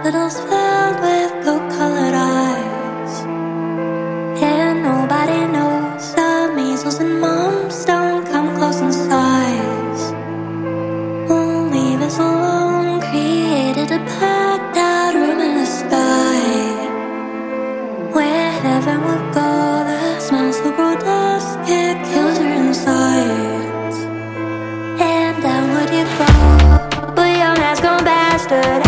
Littles filled with gold-colored eyes, and nobody knows the measles and mumps don't come close in size. Won't leave us alone, created a packed out room in the sky, where heaven would go, the smells will grow dust, it kills her inside. And down would you go, but young has gone bastard.